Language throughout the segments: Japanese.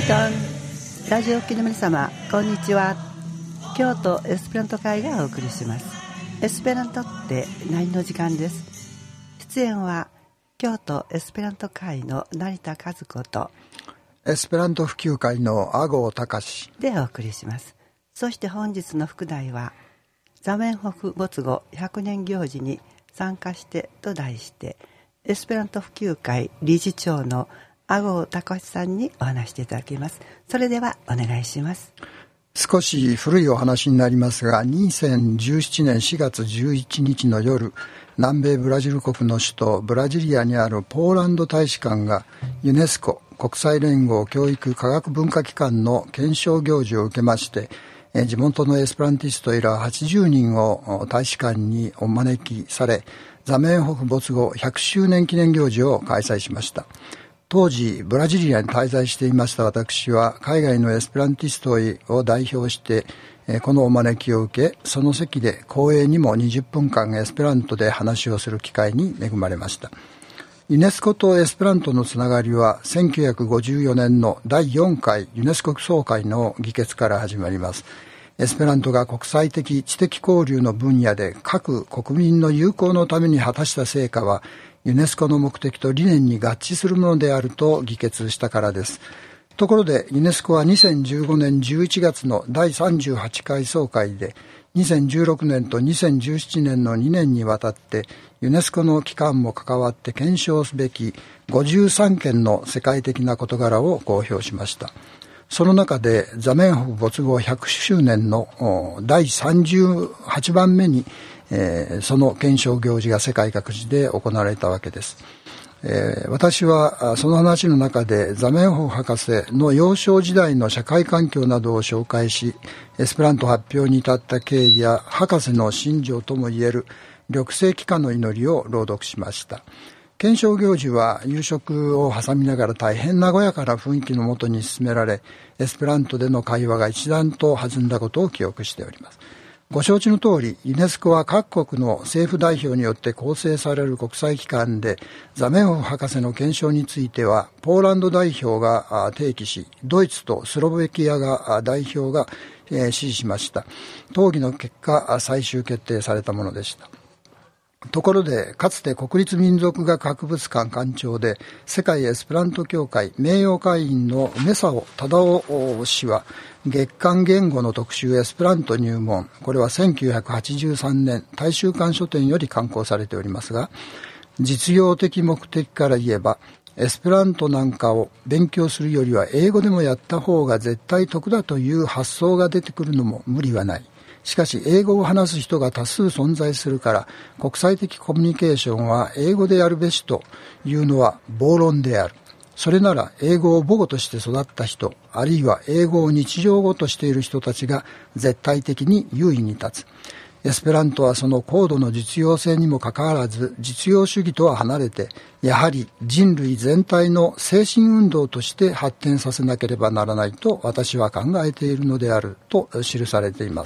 ラジオ機の皆様、こんにちは。京都エスペラント会がお送りします。エスペラントって何の時間です。出演は京都エスペラント会の成田和子とエスペラント普及会の阿郷隆でお送りします。そして本日の副題は座面北没後100年行事に参加してと題して、エスペラント普及会理事長の阿郷隆さんにお話していただきます。それではお願いします。 少し古いお話になりますが、2017年4月11日の夜、南米ブラジル国の首都ブラジリアにあるポーランド大使館がユネスコ国際連合教育科学文化機関の検証行事を受けまして、地元のエスペランティスト以来80人を大使館にお招きされ、座面北没後100周年記念行事を開催しました。当時ブラジリアに滞在していました私は、海外のエスペランティストを代表してこのお招きを受け、その席で光栄にも20分間エスペラントで話をする機会に恵まれました。ユネスコとエスペラントのつながりは1954年の第4回ユネスコ総会の議決から始まります。エスペラントが国際的知的交流の分野で各国民の友好のために果たした成果は、ユネスコの目的と理念に合致するものであると議決したからです。ところでユネスコは2015年11月の第38回総会で、2016年と2017年の2年にわたってユネスコの機関も関わって検証すべき53件の世界的な事柄を公表しました。その中で座面北没後100周年の第38番目にその検証行事が世界各地で行われたわけです。私はその話の中で座面北博士の幼少時代の社会環境などを紹介し、エスペラント発表に至った経緯や博士の信条ともいえる緑星幾何の祈りを朗読しました。検証行事は夕食を挟みながら大変和やかな雰囲気のもとに進められ、エスペラントでの会話が一段と弾んだことを記憶しております。ご承知の通り、ユネスコは各国の政府代表によって構成される国際機関で、座面北博士の検証についてはポーランド代表が提起し、ドイツとスロベキアが代表が支持しました。討議の結果、最終決定されたものでした。ところで、かつて国立民族学博物館館長で世界エスペラント協会名誉会員の梅沢忠夫氏は、月刊言語の特集エスペラント入門、これは1983年大衆館書店より刊行されておりますが、実用的目的から言えば、エスペラントなんかを勉強するよりは英語でもやった方が絶対得だという発想が出てくるのも無理はない。しかし英語を話す人が多数存在するから、国際的コミュニケーションは英語でやるべしというのは暴論である。それなら英語を母語として育った人、あるいは英語を日常語としている人たちが絶対的に優位に立つ。エスペラントはその高度の実用性にもかかわらず、実用主義とは離れて、やはり人類全体の精神運動として発展させなければならないと私は考えているのであると記されています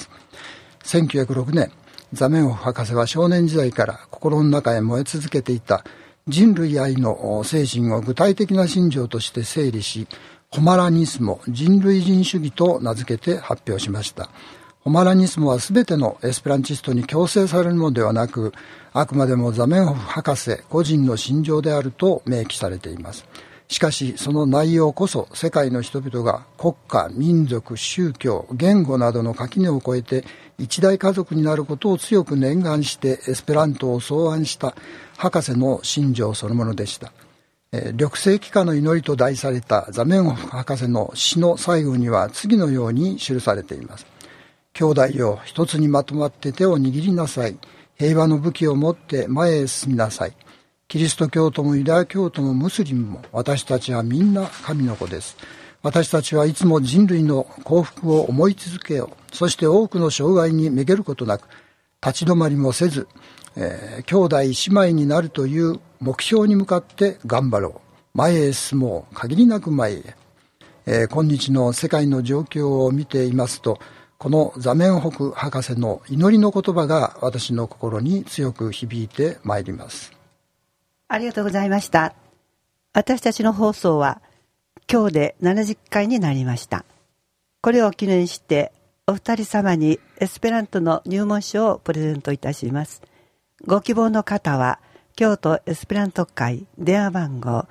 。1906年、座面北博士は少年時代から心の中へ燃え続けていた人類愛の精神を具体的な信条として整理し、ホマラニスモ、人類人主義と名付けて発表しました。ホマラニスモはすべてのエスペランチストに強制されるのではなく、あくまでも座面北博士個人の信条であると明記されています。しかしその内容こそ世界の人々が国家、民族、宗教、言語などの垣根を越えて一大家族になることを強く念願してエスペラントを草案した博士の信条そのものでした。緑星幾何の祈りと題された座面北博士の詩の最後には次のように記されています。兄弟よ、一つにまとまって手を握りなさい。平和の武器を持って前へ進みなさい。キリスト教徒もユダヤ教徒もムスリムも、私たちはみんな神の子です。私たちはいつも人類の幸福を思い続けよう。そして多くの障害にめげることなく、立ち止まりもせず、兄弟姉妹になるという目標に向かって頑張ろう。前へ進もう。限りなく前へ。今日の世界の状況を見ていますと、この座面北博士の祈りの言葉が私の心に強く響いてまいります。 ありがとうございました。私たちの放送は今日で70回になりました。これを記念してお二人様にエスペラントの入門書をプレゼントいたします。ご希望の方は京都エスペラント会電話番号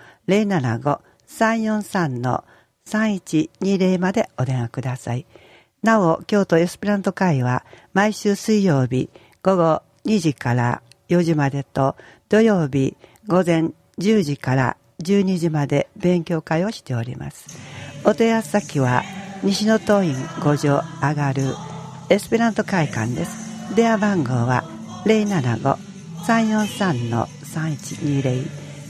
075-343-3120 までお電話ください。なお、京都エスペラント会は毎週水曜日午後2時から4時までと土曜日午前10時から12時まで勉強会をしております。お問い合わせ先は西野東院5条上がるエスペラント会館です。電話番号は 075-343-3120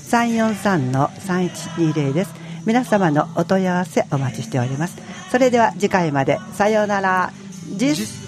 343-3120 です。皆様のお問い合わせお待ちしております。それでは次回までさようなら。